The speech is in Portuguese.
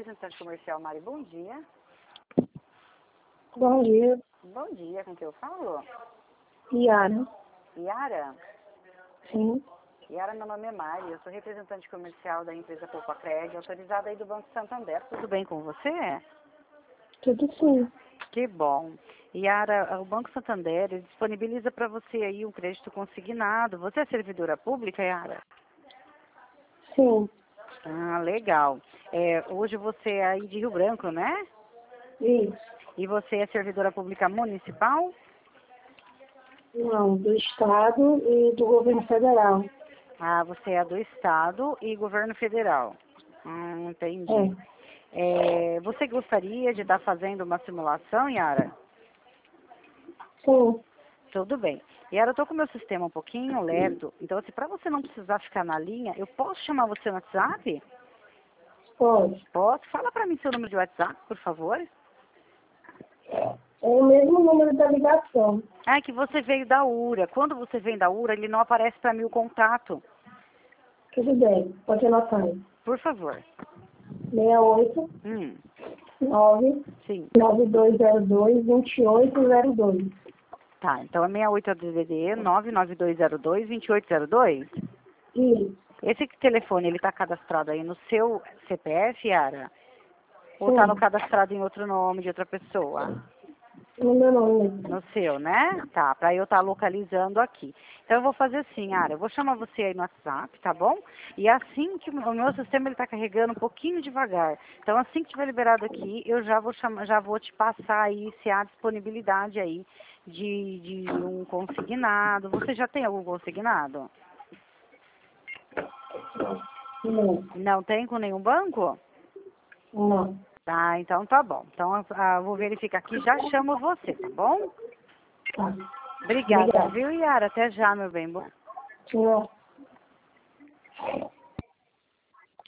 representante comercial Mari, bom dia. Bom dia, Bom dia, com quem eu falo? Yara. Yara? Sim, Yara, meu nome é Mari, eu sou representante comercial da empresa Poupa-Cred, autorizada aí do Banco Santander. Tudo bem com você? tudo sim. Que bom. Yara, o Banco Santander ele disponibiliza para você aí um crédito consignado. Você é servidora pública, Yara? Sim, Ah, legal. Hoje você é aí de Rio Branco, né? isso. E você é servidora pública municipal? Não, do Estado e do governo federal. Ah, você é do Estado e governo federal. Entendi. É, Você gostaria de estar fazendo uma simulação, Yara? sim, Tudo bem. Yara, eu estou com o meu sistema um pouquinho lerdo, então assim, para você não precisar ficar na linha, eu posso chamar você no WhatsApp? pode. Posso? Fala para mim seu número de WhatsApp, por favor. É o mesmo número da ligação. Ah, é que você veio da URA. Quando você vem da URA, ele não aparece para mim o contato. Tudo bem, pode anotar aí. Por favor. 68 9 Sim. 9202 2802. Tá, então é 68 DDD 99202-2802. Isso, Esse telefone, ele está cadastrado aí no seu CPF, Yara? Ou está no sim, cadastrado em outro nome de outra pessoa? no meu nome. No seu, né? Tá, para eu estar localizando aqui. Então eu vou fazer assim, Yara, eu vou chamar você aí no WhatsApp, tá bom? E assim que o meu sistema ele tá carregando um pouquinho devagar. Então assim que tiver liberado aqui, eu já vou já vou te passar aí se há disponibilidade aí de um consignado. Você já tem algum consignado? Não, Não tem com nenhum banco? não. Tá, então tá bom. Então eu vou verificar aqui, já chamo você, tá bom? Tá. Obrigada, Obrigada. viu, Yara? Até já, meu bem. Senhor.